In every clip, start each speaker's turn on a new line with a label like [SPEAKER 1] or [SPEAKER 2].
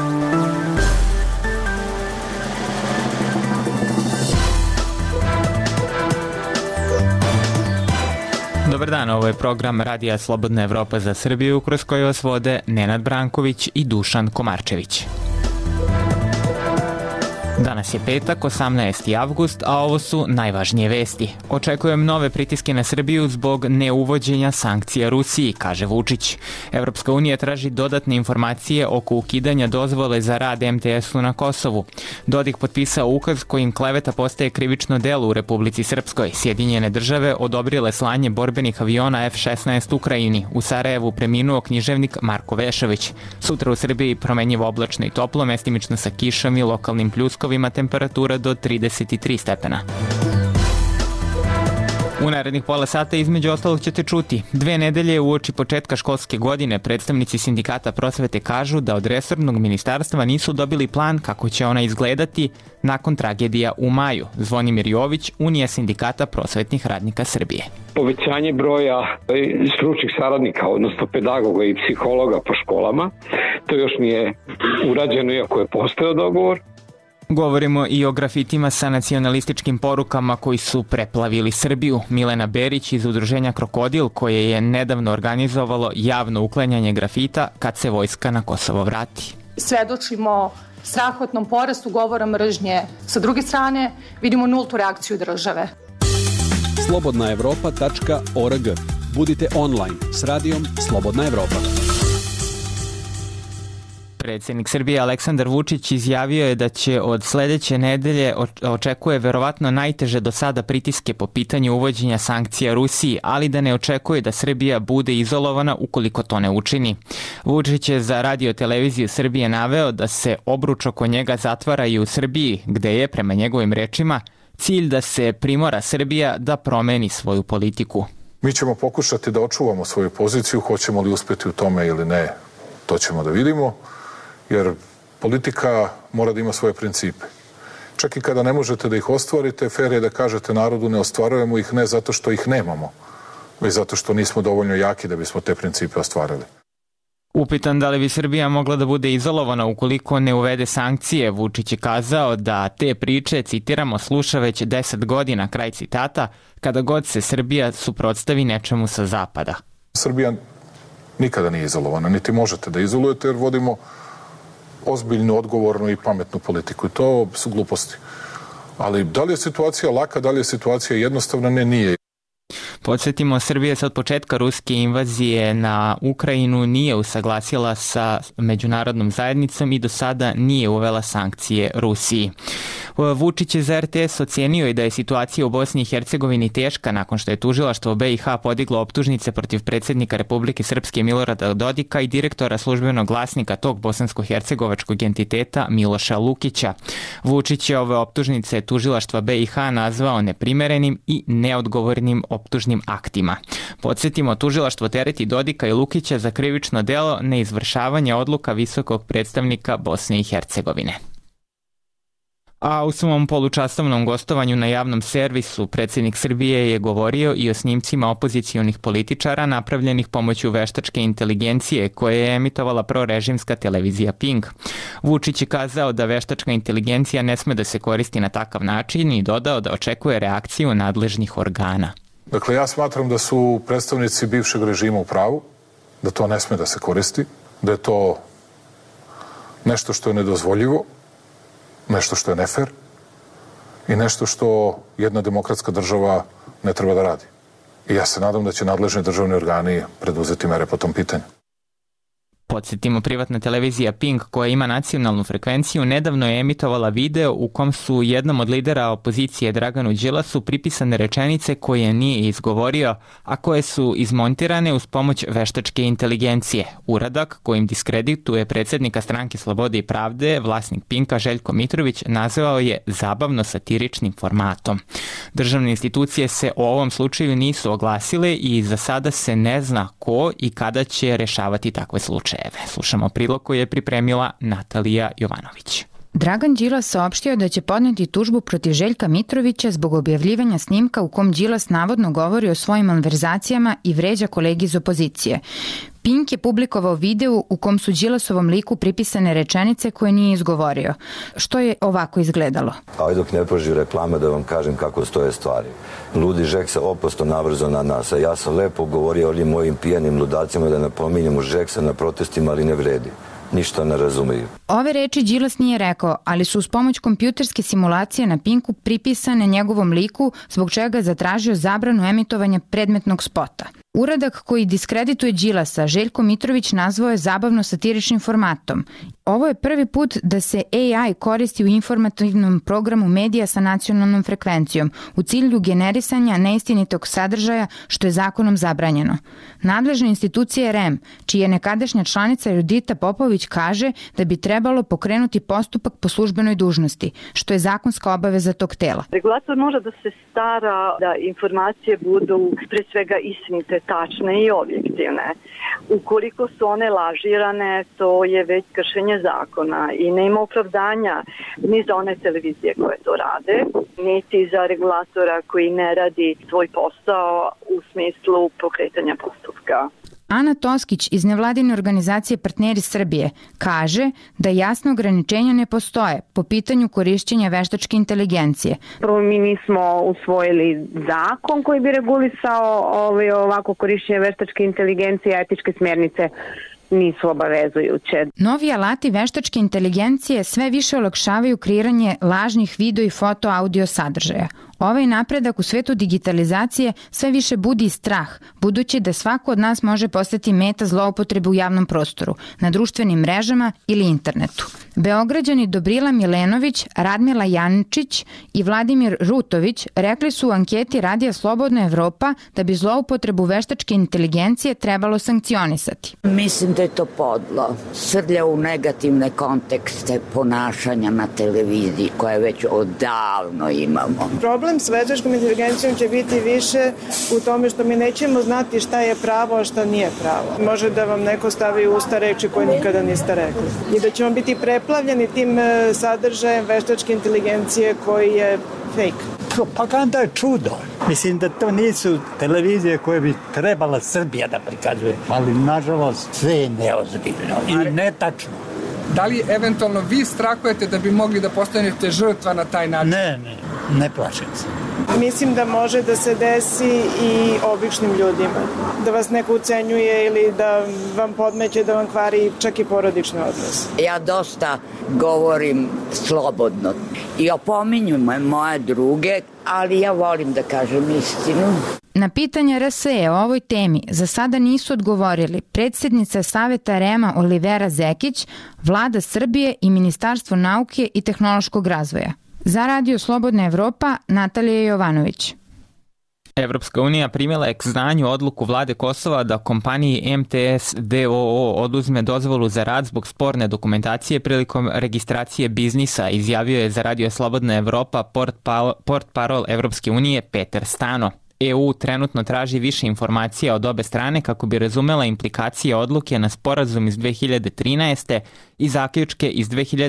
[SPEAKER 1] Dobar dan, ovo je program Radija Slobodna Evropa za Srbiju, kroz koji vas vode Nenad Branković i Dušan Komarčević. Danas je petak, 18. avgust, a ovo su najvažnije vesti. Očekujem nove pritiske na Srbiju zbog neuvođenja sankcija Rusiji, kaže Vučić. Evropska unija traži dodatne informacije oko ukidanja dozvole za rad MTS-u na Kosovu. Dodik potpisao ukaz kojim kleveta postaje krivično delo u Republici Srpskoj. Sjedinjene države odobrile slanje borbenih aviona F-16 Ukrajini. U Sarajevu preminuo književnik Marko Vešović. Sutra u Srbiji promenjivo oblačno i toplo, mestimično sa kišom i lokalnim pljuskovima, temperatura do 33 stepena. U narednih pola sata između ostalog ćete čuti. 2 nedelje uoči početka školske godine predstavnici sindikata prosvete kažu da od resornog ministarstva nisu dobili plan kako će ona izgledati nakon tragedija u maju. Zvonimir Jović, Unija sindikata prosvetnih radnika Srbije.
[SPEAKER 2] Povećanje broja stručnih saradnika, odnosno pedagoga i psihologa po školama, to još nije urađeno iako je postojao dogovor.
[SPEAKER 1] Govorimo i o grafitima sa nacionalističkim porukama koji su preplavili Srbiju. Milena Berić iz udruženja Krokodil, koje je nedavno organizovalo javno uklanjanje grafita kad se vojska na Kosovo vrati.
[SPEAKER 3] Svedočimo strahotnom porastu govora mržnje. Sa druge strane, vidimo nultu reakciju države.
[SPEAKER 4] slobodnaevropa.org. Budite online s radijom Slobodna Evropa.
[SPEAKER 1] Predsjednik Srbije Aleksandar Vučić izjavio je da će od sledeće nedelje očekuje verovatno najteže do sada pritiske po pitanju uvođenja sankcija Rusiji, ali da ne očekuje da Srbija bude izolovana ukoliko to ne učini. Vučić je za Radio-televiziju Srbije naveo da se obruč oko njega zatvara i u Srbiji, gde je, prema njegovim rečima, cilj da se primora Srbija da promeni svoju politiku.
[SPEAKER 5] Mi ćemo pokušati da očuvamo svoju poziciju, hoćemo li uspjeti u tome ili ne, to ćemo da vidimo. Jer politika mora da ima svoje principe. Čak i kada ne možete da ih ostvarite, fer je da kažete narodu ne ostvarujemo ih ne zato što ih nemamo, već zato što nismo dovoljno jaki da bismo te principe ostvarili.
[SPEAKER 1] Upitan da li bi Srbija mogla da bude izolovana ukoliko ne uvede sankcije, Vučić je kazao da te priče, citiramo, sluša već 10 godina, kraj citata, kada god se Srbija suprotstavi nečemu sa zapada.
[SPEAKER 5] Srbija nikada nije izolovana, niti možete da izolujete jer vodimo ozbiljnu, odgovornu i pametnu politiku. I to su gluposti. Ali da li je situacija laka, da li je situacija jednostavna? Ne, nije.
[SPEAKER 1] Podsjetimo, Srbija se od početka ruske invazije na Ukrajinu nije usaglasila sa međunarodnom zajednicom i do sada nije uvela sankcije Rusiji. Vučić je za RTS ocenio i da je situacija u Bosni i Hercegovini teška nakon što je tužilaštvo BiH podiglo optužnice protiv predsjednika Republike Srpske Milorada Dodika i direktora službenog glasnika tog bosansko-hercegovačkog entiteta Miloša Lukića. Vučić je ove optužnice tužilaštva BiH nazvao neprimerenim i neodgovornim optužnim aktima. Podsjetimo, tužilaštvo tereti Dodika i Lukića za krivično delo neizvršavanja odluka visokog predstavnika Bosne i Hercegovine. A u svom polučasovnom gostovanju na javnom servisu predsjednik Srbije je govorio i o snimcima opozicionih političara napravljenih pomoću veštačke inteligencije koje je emitovala prorežimska televizija Pink. Vučić je kazao da veštačka inteligencija ne sme da se koristi na takav način i dodao da očekuje reakciju nadležnih organa.
[SPEAKER 5] Dakle, ja smatram da su predstavnici bivšeg režima u pravu, da to ne sme da se koristi, da je to nešto što je nedozvoljivo, nešto što je nefer i nešto što jedna demokratska država ne treba da radi. I ja se nadam da će nadležni državni organi preduzeti mere po tom pitanju.
[SPEAKER 1] Podsjetimo, privatna televizija Pink, koja ima nacionalnu frekvenciju, nedavno je emitovala video u kom su jednom od lidera opozicije Draganu Đilasu pripisane rečenice koje nije izgovorio, a koje su izmontirane uz pomoć veštačke inteligencije. Uradak kojim diskredituje predsjednika Stranke Slobode i Pravde, vlasnik Pinka Željko Mitrović, nazvao je zabavno satiričnim formatom. Državne institucije se o ovom slučaju nisu oglasile i za sada se ne zna ko i kada će rešavati takve slučaje. Slušamo prilog koji je pripremila Natalija Jovanović.
[SPEAKER 6] Dragan Đilas saopštio da će podneti tužbu protiv Željka Mitrovića zbog objavljivanja snimka u kom Đilas navodno govori o svojim malverzacijama i vređa kolegi iz opozicije. Pink je publikovao video u kom su Đilasovom liku pripisane rečenice koje nije izgovorio, što je ovako izgledalo.
[SPEAKER 7] A dok ne prođu reklame da vam kažem kako stoje stvari. Ludi Žek se oprosto navrzo na nas, a ja sam lepo govorio ovim mojim pijanim ludacima da napominjemo Žeksa na protestima, ali ne vredi. Ništa ne razumiju.
[SPEAKER 6] Ove reči Đilas nije rekao, ali su uz pomoć kompjuterske simulacije na Pinku pripisane njegovom liku, zbog čega je zatražio zabranu emitovanja predmetnog spota. Uradak koji diskredituje Đilasa Željko Mitrović nazvao je zabavno satiričnim formatom. Ovo je prvi put da se AI koristi u informativnom programu medija sa nacionalnom frekvencijom u cilju generisanja neistinitog sadržaja, što je zakonom zabranjeno. Nadležna institucija REM, čija je nekadašnja članica Judita Popović, kaže da bi trebalo pokrenuti postupak po službenoj dužnosti, što je zakonska obaveza tog tela.
[SPEAKER 8] Regulator mora da se stara da informacije budu pre svega istinite, tačne i objektivne. Ukoliko su one lažirane, to je već kršenje zakona i nema opravdanja ni za one televizije koje to rade, niti za regulatora koji ne radi svoj posao u smislu pokretanja postupka.
[SPEAKER 6] Ana Toskić iz nevladine organizacije Partneri Srbije kaže da jasne ograničenja ne postoje po pitanju korišćenja veštačke inteligencije.
[SPEAKER 9] Prvo, mi nismo usvojili zakon koji bi regulisao ovako korišćenje veštačke inteligencije, a etičke smjernice nisu obavezujuće.
[SPEAKER 6] Novi alati veštačke inteligencije sve više olakšavaju kreiranje lažnih video i foto audio sadržaja. Ovaj napredak u svetu digitalizacije sve više budi strah, budući da svako od nas može postati meta zloupotrebe u javnom prostoru, na društvenim mrežama ili internetu. Beograđani Dobrila Milenović, Radmila Jančić i Vladimir Rutović rekli su u anketi Radija Slobodna Evropa da bi zloupotrebu veštačke inteligencije trebalo sankcionisati.
[SPEAKER 10] Mislim da je to podlo. Srlja u negativne kontekste ponašanja na televiziji koje već odavno imamo.
[SPEAKER 11] Problem s veštačkom inteligencijom će biti više u tome što mi nećemo znati šta je pravo, a šta nije pravo. Može da vam neko stavi u usta reči koje nikada niste rekli. I da ćemo biti preplavljeni tim sadržajem veštačke inteligencije koji je fake.
[SPEAKER 12] Propaganda je čudo. Mislim da to nisu televizije koje bi trebala Srbija da prikazuje, ali nažalost sve je neozbiljno i netačno.
[SPEAKER 13] Da li eventualno vi strahujete da bi mogli da postanete žrtva na taj način?
[SPEAKER 12] Ne plašim se.
[SPEAKER 11] Mislim da može da se desi i običnim ljudima. Da vas neko ucenjuje ili da vam podmeće, da vam kvari čak i porodični odnos.
[SPEAKER 10] Ja dosta govorim slobodno i opominjem moje druge, ali ja volim da kažem istinu.
[SPEAKER 6] Na pitanje RSE o ovoj temi za sada nisu odgovorili predsjednica Saveta REM-a Olivera Zekić, Vlada Srbije i Ministarstvo nauke i tehnološkog razvoja. Za Radio Slobodna Evropa, Natalija Jovanović.
[SPEAKER 1] Evropska unija primila je k znanju odluku vlade Kosova da kompaniji MTS DOO oduzme dozvolu za rad zbog sporne dokumentacije prilikom registracije biznisa, izjavio je za Radio Slobodna Evropa portparol Evropske unije Peter Stano. EU trenutno traži više informacija od obe strane kako bi razumela implikacije odluke na sporazum iz 2013. i zaključke iz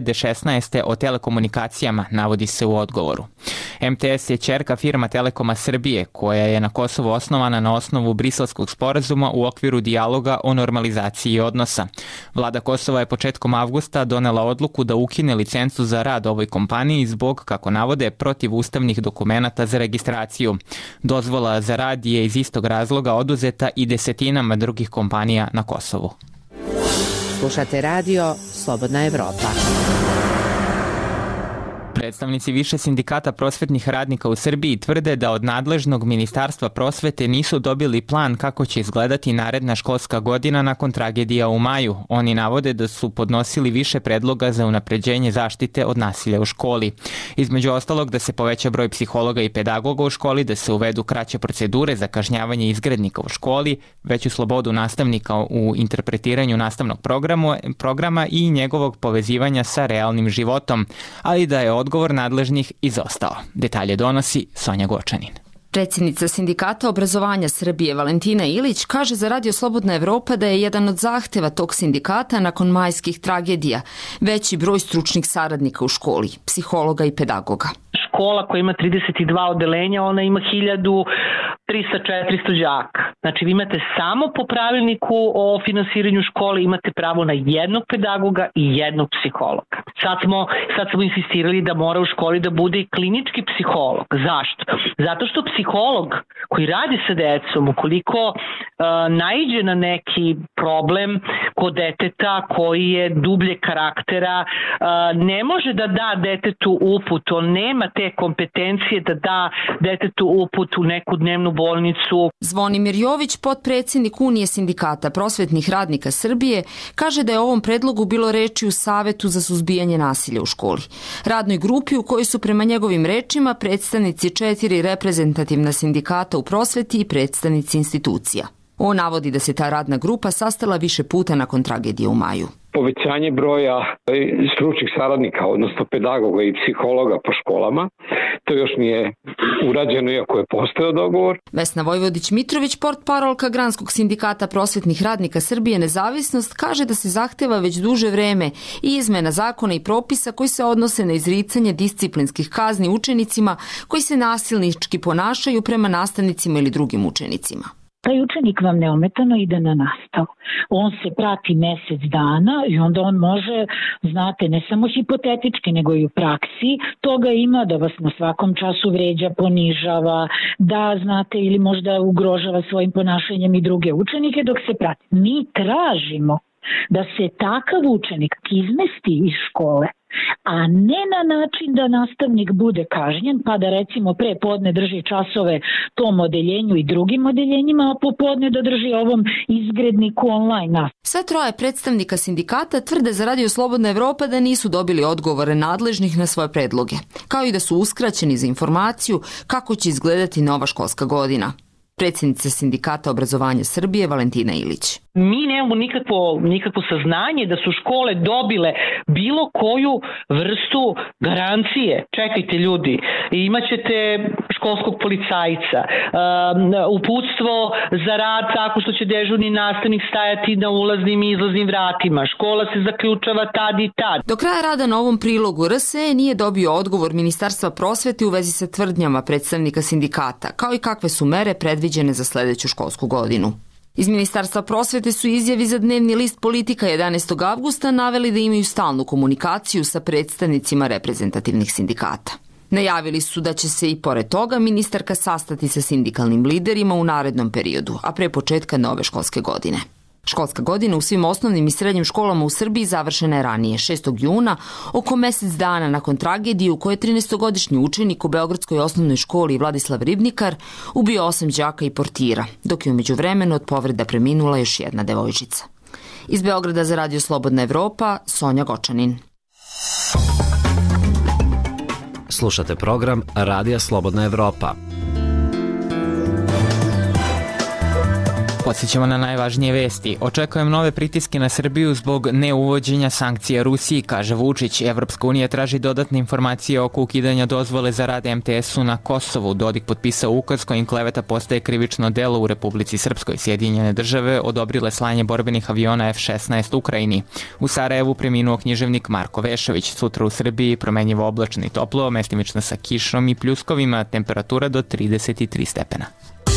[SPEAKER 1] 2016. o telekomunikacijama, navodi se u odgovoru. MTS je ćerka firma Telekoma Srbije, koja je na Kosovu osnovana na osnovu Briselskog sporazuma u okviru dijaloga o normalizaciji odnosa. Vlada Kosova je početkom avgusta donela odluku da ukine licencu za rad ovoj kompaniji zbog, kako navode, protivustavnih dokumenata za registraciju. Dozvola za rad je iz istog razloga oduzeta i desetinama drugih kompanija na Kosovu.
[SPEAKER 14] Slušate radio Slobodna Evropa.
[SPEAKER 1] Predstavnici više sindikata prosvetnih radnika u Srbiji tvrde da od nadležnog Ministarstva prosvete nisu dobili plan kako će izgledati naredna školska godina nakon tragedija u maju. Oni navode da su podnosili više predloga za unapređenje zaštite od nasilja u školi. Između ostalog da se poveća broj psihologa i pedagoga u školi, da se uvedu kraće procedure za kažnjavanje izgrednika u školi, veću slobodu nastavnika u interpretiranju nastavnog programa i njegovog povezivanja sa realnim životom, ali da je odgovor nadležnih izostao. Detalje donosi Sonja Gočanin.
[SPEAKER 15] Predsjednica Sindikata obrazovanja Srbije Valentina Ilić kaže za Radio Slobodna Evropa da je jedan od zahteva tog sindikata nakon majskih tragedija veći broj stručnih saradnika u školi, psihologa i pedagoga.
[SPEAKER 16] Škola koja ima 32 odeljenja, ona ima 1300-400 đaka. Znači vi imate samo po pravilniku o finansiranju škole imate pravo na jednog pedagoga i jednog psihologa. Sad smo insistirali da mora u školi da bude i klinički psiholog. Zašto? Zato što psiholog koji radi sa decom, ukoliko naiđe na neki problem kod deteta koji je dublje karaktera, ne može da da detetu uput, on nema te kompetencije da da detetu uput u neku dnevnu bolnicu.
[SPEAKER 15] Zvonimir Jović, potpredsjednik Unije sindikata prosvetnih radnika Srbije, kaže da je o ovom predlogu bilo reči u Savetu za suzbijanje nasilja u školi. Radnoj grupi u kojoj su prema njegovim rečima predstavnici 4 reprezentativna sindikata u prosveti i predstavnici institucija. On navodi da se ta radna grupa sastala više puta nakon tragedije u maju.
[SPEAKER 2] Povećanje broja stručnih saradnika, odnosno pedagoga i psihologa po školama, to još nije urađeno iako je postojao dogovor.
[SPEAKER 15] Vesna Vojvodić-Mitrović, portparolka Granskog sindikata prosvetnih radnika Srbije Nezavisnost, kaže da se zahteva već duže vreme i izmena zakona i propisa koji se odnose na izricanje disciplinskih kazni učenicima koji se nasilnički ponašaju prema nastavnicima ili drugim učenicima.
[SPEAKER 17] Taj učenik vam neometano ide na nastavu. On se prati mjesec dana i onda on može, znate, ne samo hipotetički, nego i u praksi toga ima da vas na svakom času vređa, ponižava, da, znate, ili možda ugrožava svojim ponašanjem i druge učenike dok se prati. Mi tražimo da se takav učenik izmesti iz škole, a ne na način da nastavnik bude kažnjen, pa da recimo pre podne drži časove tom odeljenju i drugim odeljenjima, a popodne da drži ovom izgredniku online.
[SPEAKER 15] Sve troje predstavnika sindikata tvrde za Radio Slobodna Evropa da nisu dobili odgovore nadležnih na svoje predloge, kao i da su uskraćeni za informaciju kako će izgledati nova školska godina. Predsjednica Sindikata obrazovanja Srbije Valentina Ilić.
[SPEAKER 16] Mi nemamo nikakvo saznanje da su škole dobile bilo koju vrstu garancije. Čekajte ljudi, imaćete školskog policajca, uputstvo za rad tako što će dežurni nastavnik stajati na ulaznim i izlaznim vratima. Škola se zaključava tad i tad.
[SPEAKER 15] Do kraja rada na ovom prilogu RSE nije dobio odgovor Ministarstva prosvete u vezi sa tvrdnjama predstavnika sindikata, kao i kakve su mere predviđene za sledeću školsku godinu. Iz Ministarstva prosvete su izjavi za dnevni list Politika 11. avgusta naveli da imaju stalnu komunikaciju sa predstavnicima reprezentativnih sindikata. Najavili su da će se i pored toga ministarka sastati sa sindikalnim liderima u narednom periodu, a pre početka nove školske godine. Školska godina u svim osnovnim i srednjim školama u Srbiji završena je ranije, 6. juna, oko mjesec dana nakon tragedije u kojoj je 13-godišnji učenik u Beogradskoj osnovnoj školi Vladislav Ribnikar ubio 8 đaka i portira, dok je u međuvremenu od povreda preminula još jedna devojčica. Iz Beograda za Radio Slobodna Evropa, Sonja Gočanin.
[SPEAKER 18] Slušate program Radija Slobodna Evropa.
[SPEAKER 1] Podsjećamo na najvažnije vesti. Očekujem nove pritiske na Srbiju zbog neuvođenja sankcija Rusiji, kaže Vučić. Evropska unija traži dodatne informacije oko ukidanja dozvole za rad MTS-u na Kosovu. Dodik potpisao ukaz kojim kleveta postaje krivično delo u Republici Srpskoj. Sjedinjene države odobrile slanje borbenih aviona F-16 Ukrajini. U Sarajevu preminuo književnik Marko Vešović. Sutra u Srbiji promenjivo oblačno i toplo, mestimično sa kišom i pljuskovima, temperatura do 33 stepena.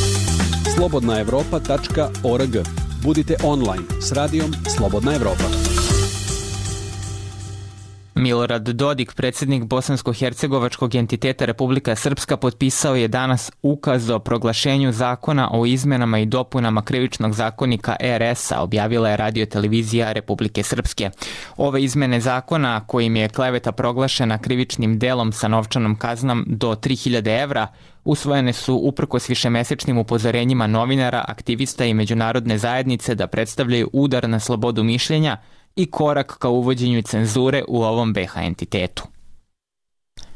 [SPEAKER 4] slobodnaevropa.org. Budite online s radijom Slobodna Evropa.
[SPEAKER 1] Milorad Dodik, predsjednik bosansko-hercegovačkog entiteta Republika Srpska, potpisao je danas ukaz o proglašenju zakona o izmenama i dopunama krivičnog zakonika RS-a, objavila je radiotelevizija Republike Srpske. Ove izmene zakona, kojim je kleveta proglašena krivičnim delom sa novčanom kaznom do 3000 evra, usvojene su uprkos višemesečnim upozorenjima novinara, aktivista i međunarodne zajednice da predstavljaju udar na slobodu mišljenja i korak ka uvođenju cenzure u ovom BiH entitetu.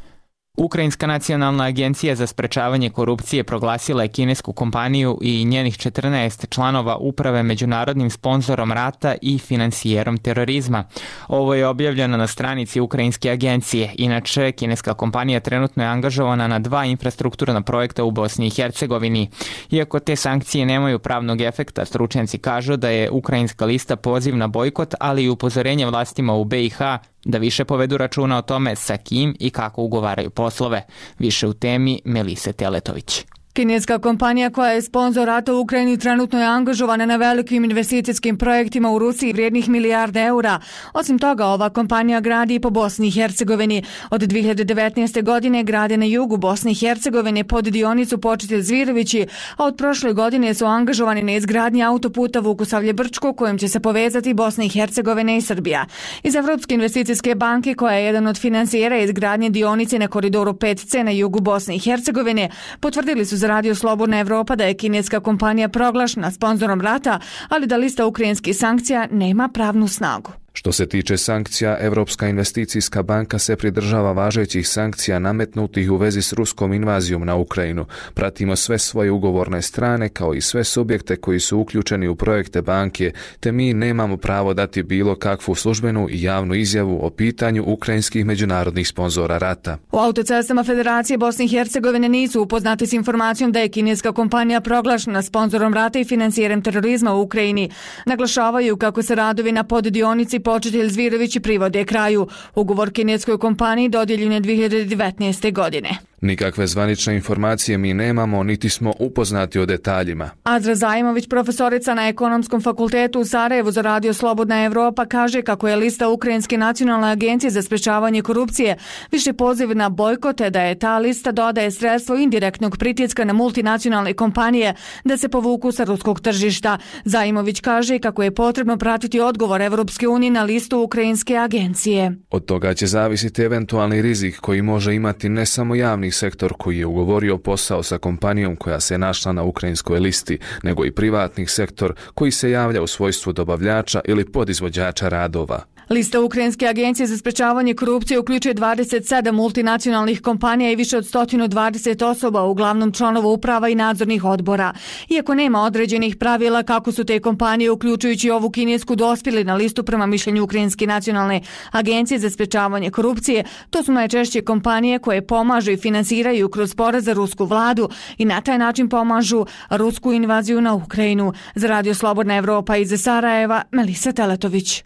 [SPEAKER 1] Ukrajinska nacionalna agencija za sprečavanje korupcije proglasila je kinesku kompaniju i njenih 14 članova uprave međunarodnim sponzorom rata i finansijerom terorizma. Ovo je objavljeno na stranici Ukrajinske agencije. Inače, kineska kompanija trenutno je angažovana na 2 infrastrukturna projekta u Bosni i Hercegovini. Iako te sankcije nemaju pravnog efekta, stručnjaci kažu da je ukrajinska lista poziv na bojkot, ali i upozorenje vlastima u BiH da više povedu računa o tome sa kim i kako ugovaraju poslove. Više u temi Melise Teletović.
[SPEAKER 19] Kineska kompanija koja je sponsor rata u Ukrajini trenutno je angažovana na velikim investicijskim projektima u Rusiji vrijednih milijarde eura. Osim toga, ova kompanija gradi i po Bosni i Hercegovini. Od 2019. godine grade na jugu Bosne i Hercegovine pod dionicu Počitelj-Zvirovići, a od prošle godine su angažovani na izgradnji autoputa Vukusavlje-Brčko kojim će se povezati Bosna i Hercegovina i Srbija. Iz Evropske investicijske banke, koja je jedan od finansijera izgradnje dionice na koridoru 5C na jugu Bosne i Hercegovine, potvrdili su za Radio Slobodna Evropa da je kineska kompanija proglašena sponzorom rata, ali da lista ukrajinskih sankcija nema pravnu snagu.
[SPEAKER 20] Što se tiče sankcija, Evropska investicijska banka se pridržava važećih sankcija nametnutih u vezi s ruskom invazijom na Ukrajinu. Pratimo sve svoje ugovorne strane kao i sve subjekte koji su uključeni u projekte banke, te mi nemamo pravo dati bilo kakvu službenu i javnu izjavu o pitanju ukrajinskih međunarodnih sponzora rata.
[SPEAKER 19] U autocestama Federacije Bosne i Hercegovine nisu upoznati s informacijom da je kineska kompanija proglašena sponzorom rata i finansijerem terorizma u Ukrajini. Naglašavaju kako se radovi na poddionici Počitelj-Zvirovići privode kraju. Ugovor kineskoj kompaniji dodijeljen je 2019. godine.
[SPEAKER 20] Nikakve zvanične informacije mi nemamo, niti smo upoznati o detaljima.
[SPEAKER 19] Azra Zajmović, profesorica na Ekonomskom fakultetu u Sarajevu za Radio Slobodna Evropa, kaže kako je lista Ukrajinske nacionalne agencije za sprečavanje korupcije više poziv na bojkote, da je ta lista dodaje sredstvo indirektnog pritiska na multinacionalne kompanije da se povuku sa ruskog tržišta. Zajmović kaže kako je potrebno pratiti odgovor Evropske unije na listu Ukrajinske agencije.
[SPEAKER 20] Od toga će zavisiti eventualni rizik koji može imati ne samo javni sektor koji je ugovorio posao sa kompanijom koja se našla na ukrajinskoj listi, nego i privatni sektor koji se javlja u svojstvu dobavljača ili podizvođača radova.
[SPEAKER 19] Lista Ukrajinske agencije za sprečavanje korupcije uključuje 27 multinacionalnih kompanija i više od 120 osoba, uglavnom članova uprava i nadzornih odbora. Iako nema određenih pravila kako su te kompanije, uključujući ovu kinesku, dospjeli na listu prema mišljenju Ukrajinske nacionalne agencije za sprečavanje korupcije, to su najčešće kompanije koje pomažu i finansiraju kroz porez za rusku vladu i na taj način pomažu rusku invaziju na Ukrajinu. Za Radio Slobodna Evropa iz Sarajeva, Melisa Teletović.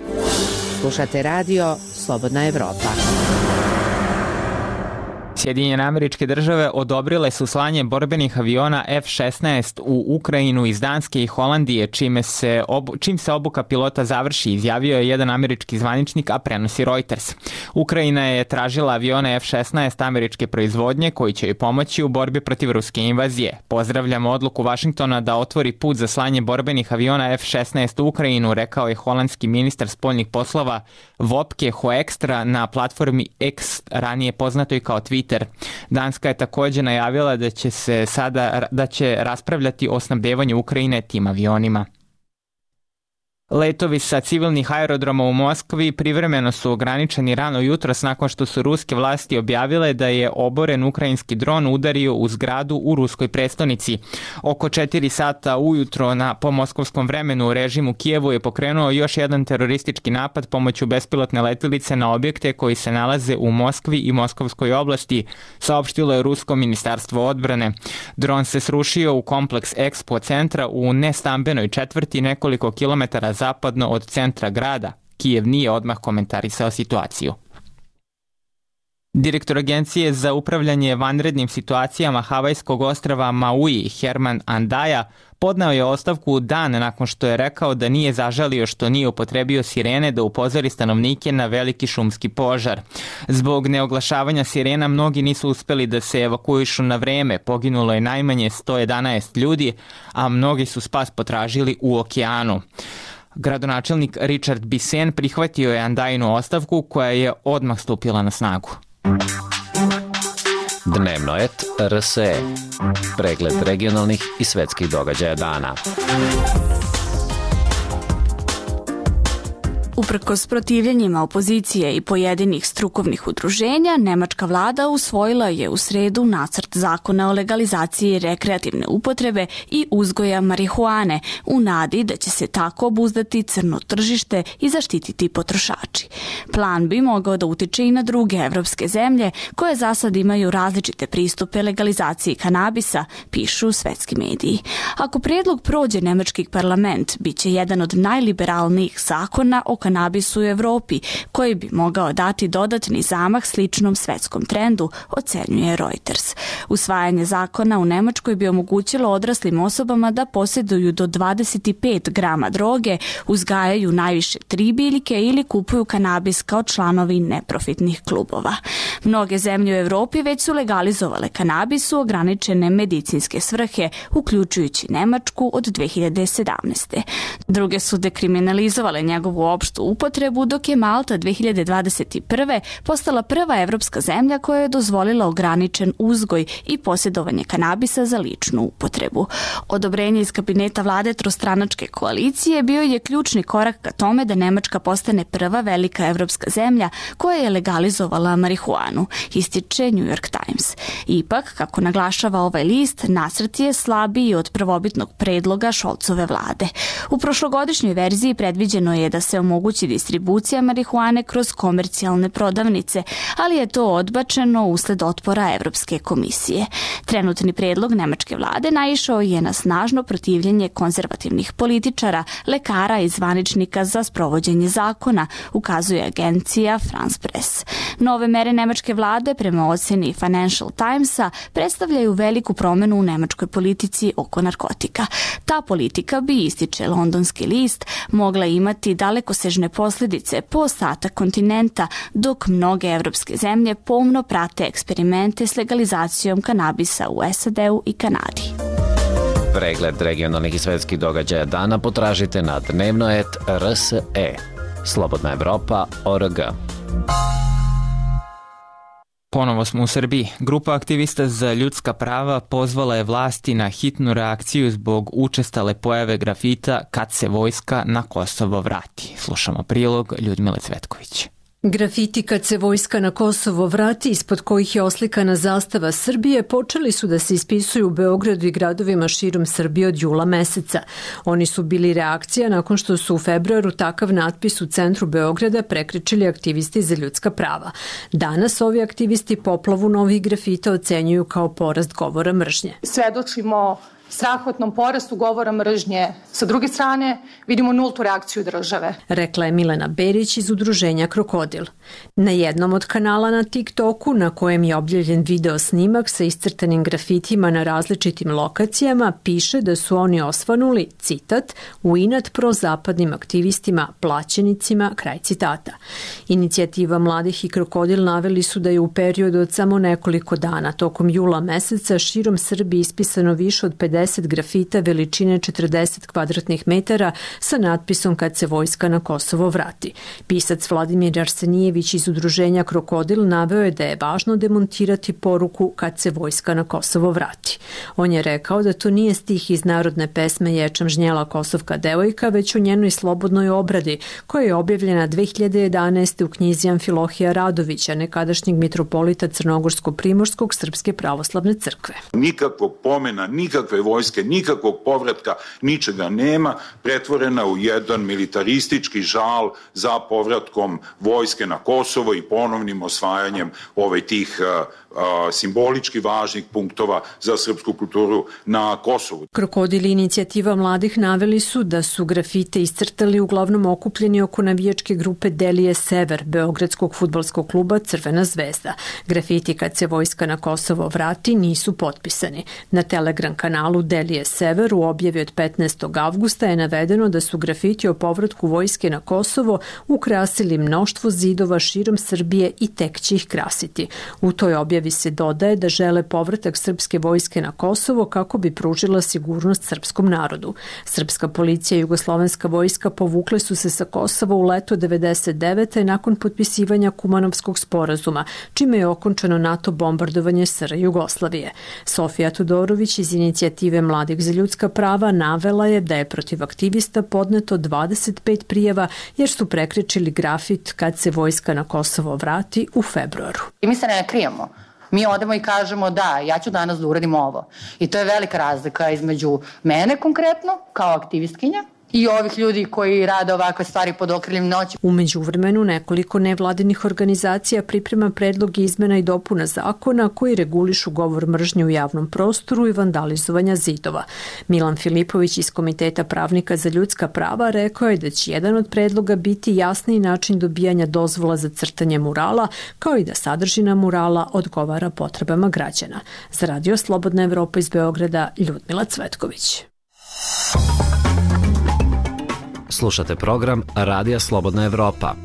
[SPEAKER 14] Slušate radio Slobodna Evropa.
[SPEAKER 1] Sjedinjene Američke Države odobrile su slanje borbenih aviona F-16 u Ukrajinu iz Danske i Holandije, čim se obuka pilota završi, izjavio je jedan američki zvaničnik, a prenosi Reuters. Ukrajina je tražila avione F-16 američke proizvodnje koji će joj pomoći u borbi protiv ruske invazije. Pozdravljamo odluku Vašingtona da otvori put za slanje borbenih aviona F-16 u Ukrajinu, rekao je holandski ministar spoljnih poslova Wopke Hoekstra na platformi X, ranije poznatoj kao Twitter. Danska je također najavila da će raspravljati o snabdevanju Ukrajine tim avionima. Letovi sa civilnih aerodroma u Moskvi privremeno su ograničeni rano jutros nakon što su ruske vlasti objavile da je oboren ukrajinski dron udario u zgradu u ruskoj prestonici. Oko 4 sata ujutro po moskovskom vremenu režim u Kijevu je pokrenuo još jedan teroristički napad pomoću bespilotne letilice na objekte koji se nalaze u Moskvi i Moskovskoj oblasti, saopštilo je rusko ministarstvo odbrane. Dron se srušio u kompleks Expo centra u nestambenoj četvrti nekoliko kilometara zapadno od centra grada. Kijev nije odmah komentarisao situaciju. Direktor Agencije za upravljanje vanrednim situacijama Havajskog ostrva Maui, Herman Andaja, podneo je ostavku dan nakon što je rekao da nije zažalio što nije upotrebio sirene da upozori stanovnike na veliki šumski požar. Zbog neoglašavanja sirena mnogi nisu uspeli da se evakuišu na vreme, poginulo je najmanje 111 ljudi, a mnogi su spas potražili u okeanu. Gradonačelnik Richard Bisen prihvatio je Andajinu ostavku koja je odmah stupila na snagu.
[SPEAKER 18] Dnevno et RSE. Pregled regionalnih i svetskih događaja dana.
[SPEAKER 21] Uprkos protivljenjima opozicije i pojedinih strukovnih udruženja, nemačka vlada usvojila je u sredu nacrt zakona o legalizaciji rekreativne upotrebe i uzgoja marihuane u nadi da će se tako obuzdati crno tržište i zaštititi potrošači. Plan bi mogao da utiče i na druge evropske zemlje koje za sad imaju različite pristupe legalizaciji kanabisa, pišu svetski mediji. Ako prijedlog prođe nemački parlament, bit će jedan od najliberalnijih zakona o kanabisu u Evropi, koji bi mogao dati dodatni zamah sličnom svetskom trendu, ocenjuje Reuters. Usvajanje zakona u Nemačkoj bi omogućilo odraslim osobama da posjeduju do 25 grama droge, uzgajaju najviše 3 biljke ili kupuju kanabis kao članovi neprofitnih klubova. Mnoge zemlje u Evropi već su legalizovale kanabis u ograničene medicinske svrhe, uključujući Nemačku od 2017. Druge su dekriminalizovale njegovu opštu upotrebu, dok je Malta 2021. postala prva evropska zemlja koja je dozvolila ograničen uzgoj i posjedovanje kanabisa za ličnu upotrebu. Odobrenje iz kabineta vlade trostranačke koalicije bio je ključni korak ka tome da Nemačka postane prva velika evropska zemlja koja je legalizovala marihuanu, ističe New York Times. Ipak, kako naglašava ovaj list, nacrt je slabiji od prvobitnog predloga Šolcove vlade. U prošlogodišnjoj verziji predviđeno je da se omogući distribucija marihuane kroz komercijalne prodavnice, ali je to odbačeno usled otpora Evropske komisije. Trenutni predlog nemačke vlade naišao je na snažno protivljenje konzervativnih političara, lekara i zvaničnika za sprovođenje zakona, ukazuje agencija France Press. Nove mere nemačke vlade, prema oceni Financial Timesa, predstavljaju veliku promenu u nemačkoj politici oko narkotika. Ta politika bi, ističe londonski list, mogla imati dalekosežne posljedice po ostatak kontinenta, dok mnoge evropske zemlje pomno prate eksperimente s legalizacijom kanabisa u SAD-u i Kanadi.
[SPEAKER 18] Pregled regionalnih i svetskih događaja dana potražite na dnevno.rs.e. Slobodna Evropa.org.
[SPEAKER 1] Ponovo smo u Srbiji. Grupa aktivista za ljudska prava pozvala je vlasti na hitnu reakciju zbog učestale pojave grafita "Kad se vojska na Kosovo vrati". Slušamo prilog Ljudmile Cvetković.
[SPEAKER 22] Grafiti "Kad se vojska na Kosovo vrati", ispod kojih je oslikana zastava Srbije, počeli su da se ispisuju u Beogradu i gradovima širom Srbije od jula meseca. Oni su bili reakcija nakon što su u februaru takav natpis u centru Beograda prekrečili aktivisti za ljudska prava. Danas ovi aktivisti poplavu novih grafita ocenjuju kao porast govora mržnje.
[SPEAKER 3] Svedočimo strahotnom porastu govora mržnje. Sa druge strane, vidimo nultu reakciju države.
[SPEAKER 22] Rekla je Milena Berić iz udruženja Krokodil. Na jednom od kanala na TikToku, na kojem je objavljen video snimak sa iscrtanim grafitima na različitim lokacijama, piše da su oni osvanuli, citat, "u inat prozapadnim aktivistima, plaćenicima", kraj citata. Inicijativa Mladih i Krokodil naveli su da je u periodu od samo nekoliko dana, tokom jula meseca, širom Srbije ispisano više od 50 grafita veličine 40 kvadratnih metara sa natpisom "Kad se vojska na Kosovo vrati". Pisac Vladimir Arsenijević iz udruženja Krokodil naveo je da je važno demontirati poruku "Kad se vojska na Kosovo vrati". On je rekao da to nije stih iz narodne pesme "Ječam žnjela Kosovka devojka", već o njenoj slobodnoj obradi, koja je objavljena 2011. u knjizi Amfilohija Radovića, nekadašnjeg mitropolita Crnogorsko-Primorskog Srpske pravoslavne crkve.
[SPEAKER 23] Nikakvog pomena, nikakve vojske, nikakvog povratka, ničega nema, pretvorena u jedan militaristički žal za povratkom vojske na Kosovo i ponovnim osvajanjem tih simbolički važnih punktova za srpsku kulturu na Kosovu.
[SPEAKER 22] Krokodil i Inicijativa mladih naveli su da su grafite iscrtali uglavnom okupljeni oko navijačke grupe Delije Sever, beogradskog fudbalskog kluba Crvena zvezda. Grafiti "Kad se vojska na Kosovo vrati" nisu potpisani. Na Telegram kanalu Delije Sever u objavi od 15. avgusta je navedeno da su grafiti o povratku vojske na Kosovo ukrasili mnoštvo zidova širom Srbije i tek će ih krasiti. U toj objavi izjavi se dodaje da žele povratak srpske vojske na Kosovo kako bi pružila sigurnost srpskom narodu. Srpska policija i jugoslovenska vojska povukle su se sa Kosova u leto 1999. nakon potpisivanja Kumanovskog sporazuma, čime je okončano NATO bombardovanje SR Jugoslavije. Sofija Todorović iz inicijative Mladih za ljudska prava navela je da je protiv aktivista podneto 25 prijava jer su prekrečili grafit kad se vojska na Kosovo vrati u februaru.
[SPEAKER 5] I mi se ne krijemo. Mi odemo i kažemo da, ja ću danas da uradim ovo. I to je velika razlika između mene konkretno, kao aktivistkinja, i ovih ljudi koji rade ovakve stvari pod okriljem noći.
[SPEAKER 22] U međuvremenu nekoliko nevladinih organizacija priprema predlog izmena i dopuna zakona koji regulišu govor mržnje u javnom prostoru i vandalizovanja zidova. Milan Filipović iz Komiteta pravnika za ljudska prava rekao je da će jedan od predloga biti jasniji način dobijanja dozvola za crtanje murala, kao i da sadržina murala odgovara potrebama građana. Za Radio Slobodna Evropa iz Beograda, Ljudmila Cvetković.
[SPEAKER 18] Slušate program Radija Slobodna Evropa.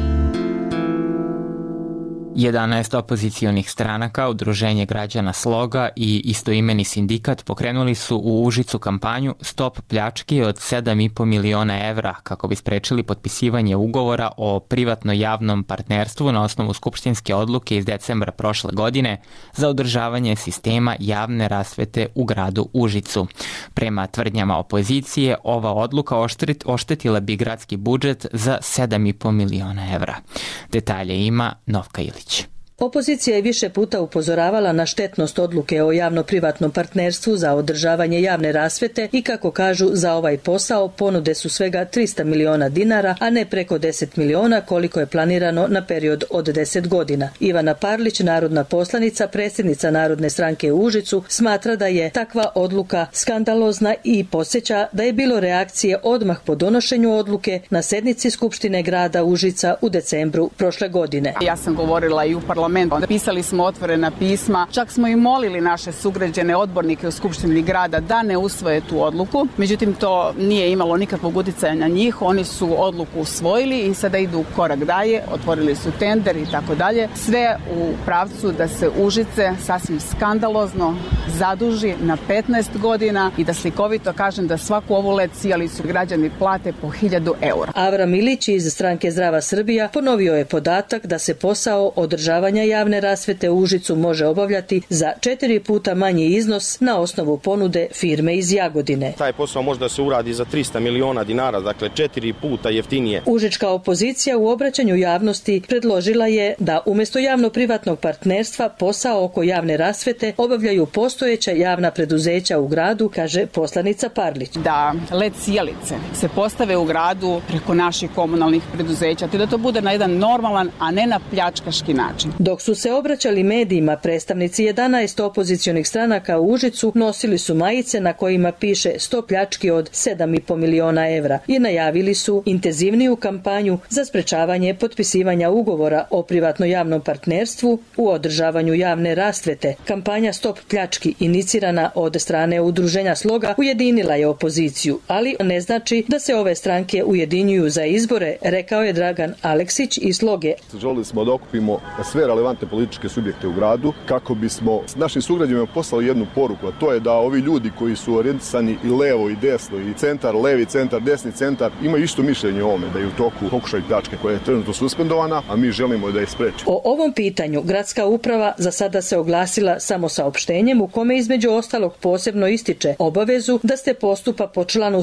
[SPEAKER 1] 11 opozicijonih stranaka, Udruženje građana Sloga i istoimeni sindikat pokrenuli su u Užicu kampanju Stop pljački od 7,5 miliona evra kako bi sprečili potpisivanje ugovora o privatno-javnom partnerstvu na osnovu skupštinske odluke iz decembra prošle godine za održavanje sistema javne rasvete u gradu Užicu. Prema tvrdnjama opozicije, ova odluka oštetila bi gradski budžet za 7,5 miliona evra. Detalje ima Novka Ilić.
[SPEAKER 7] Opozicija je više puta upozoravala na štetnost odluke o javno-privatnom partnerstvu za održavanje javne rasvete i kako kažu za ovaj posao ponude su svega 300 miliona dinara, a ne preko 10 miliona koliko je planirano na period od 10 godina. Ivana Parlić, narodna poslanica, predsjednica Narodne stranke u Užicu, smatra da je takva odluka skandalozna i podsjeća da je bilo reakcije odmah po donošenju odluke na sednici Skupštine grada Užica u decembru prošle godine.
[SPEAKER 8] Ja sam govorila i u parlamentu. Pisali smo otvorena pisma, čak smo i molili naše sugrađane odbornike u Skupštini grada da ne usvoje tu odluku. Međutim, to nije imalo nikakvog uticaja na njih. Oni su odluku usvojili i sada idu korak dalje, otvorili su tender i tako dalje. Sve u pravcu da se Užice sasvim skandalozno zaduži na 15 godina i da slikovito kažem da svaku ovu let sijalicu građani plate po 1000 eura.
[SPEAKER 7] Avram Ilić iz stranke Zdrava Srbija ponovio je podatak da se posao održavanja javne rasvete u Užicu može obavljati za 4 puta manji iznos na osnovu ponude firme iz Jagodine.
[SPEAKER 24] Taj posao može da se uradi za 300 miliona dinara, dakle 4 puta jeftinije.
[SPEAKER 7] Užička opozicija u obraćanju javnosti predložila je da umjesto javno-privatnog partnerstva posao oko javne rasvete obavljaju postojeća javna preduzeća u gradu, kaže poslanica Parlić.
[SPEAKER 8] Da led sijalice se postave u gradu preko naših komunalnih preduzeća, te da to bude na jedan normalan, a ne na pljačkaški način.
[SPEAKER 7] Dok su se obraćali medijima, predstavnici 11 opozicionih stranaka u Užicu nosili su majice na kojima piše Stop pljački od 7,5 miliona evra i najavili su intenzivniju kampanju za sprečavanje potpisivanja ugovora o privatno-javnom partnerstvu u održavanju javne rasvete. Kampanja Stop pljački, inicirana od strane Udruženja Sloga, ujedinila je opoziciju, ali ne znači da se ove stranke ujedinjuju za izbore, rekao je Dragan Aleksić iz Sloge.
[SPEAKER 25] Želili smo da okupimo sve relevantne političke subjekte u gradu kako bismo našim sugrađanima poslali jednu poruku, a to je da ovi ljudi koji su orijentisani i levo i desno i centar, levi centar, desni centar imaju isto mišljenje o ovome, da je u toku pokušaj pljačke koja je trenutno suspendovana, a mi želimo da je sprečimo.
[SPEAKER 7] O ovom pitanju gradska uprava za sada se oglasila samo saopštenjem u kome između ostalog posebno ističe obavezu da se postupa po članu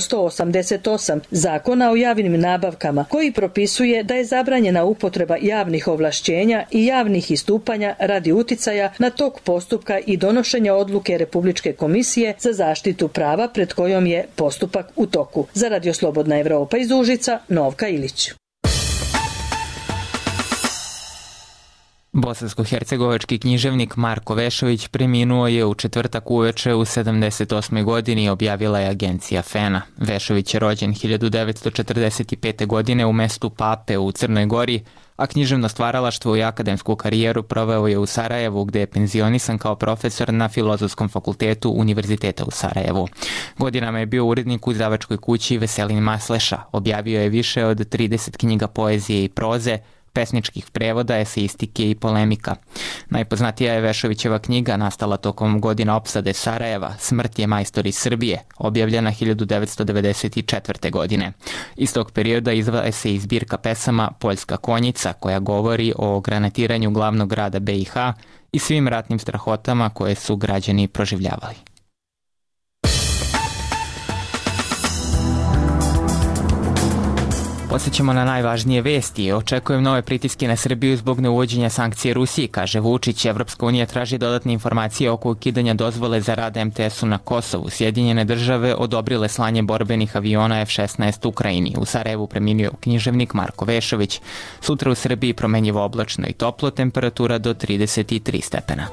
[SPEAKER 7] 188 Zakona o javnim nabavkama, koji propisuje da je zabranjena upotreba javnih ovlašćenja i javnih istupanja radi uticaja na tok postupka i donošenja odluke Republičke komisije za zaštitu prava pred kojom je postupak u toku. Za Radio Slobodna Evropa iz Užica, Novka Ilić.
[SPEAKER 1] Bosansko-hercegovački književnik Marko Vešović preminuo je u četvrtak uveče u 78. godini, objavila je agencija FENA. Vešović je rođen 1945. godine u mestu Pape u Crnoj Gori, a književno stvaralaštvo i akademsku karijeru proveo je u Sarajevu, gde je penzionisan kao profesor na Filozofskom fakultetu Univerziteta u Sarajevu. Godinama je bio urednik u izdavačkoj kući Veselin Masleša. Objavio je više od 30 knjiga poezije i proze, pesničkih prevoda, eseistike i polemika. Najpoznatija je Vešovićeva knjiga, nastala tokom godina opsade Sarajeva, Smrt je majstor iz Srbije, objavljena 1994. godine. Iz tog perioda izdvaja se i zbirka pesama Poljska konjica, koja govori o granatiranju glavnog grada BiH i svim ratnim strahotama koje su građani proživljavali. Posjećamo na najvažnije vesti. Očekujem nove pritiske na Srbiju zbog neuvođenja sankcije Rusiji, kaže Vučić. Evropska unija traži dodatne informacije oko ukidanja dozvole za rad MTS-u na Kosovu. Sjedinjene države odobrile slanje borbenih aviona F-16 Ukrajini. U Sarajevu preminuo književnik Marko Vešović. Sutra u Srbiji promenjivo oblačno i toplo, temperatura do 33 stepena.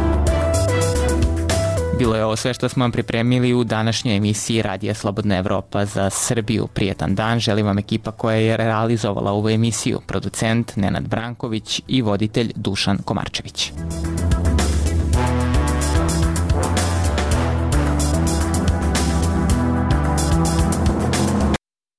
[SPEAKER 1] Bilo je ovo sve što smo vam pripremili u današnjoj emisiji Radija Slobodna Evropa za Srbiju. Prijetan dan, želim vam ekipa koja je realizovala ovu emisiju, producent Nenad Branković i voditelj Dušan Komarčević.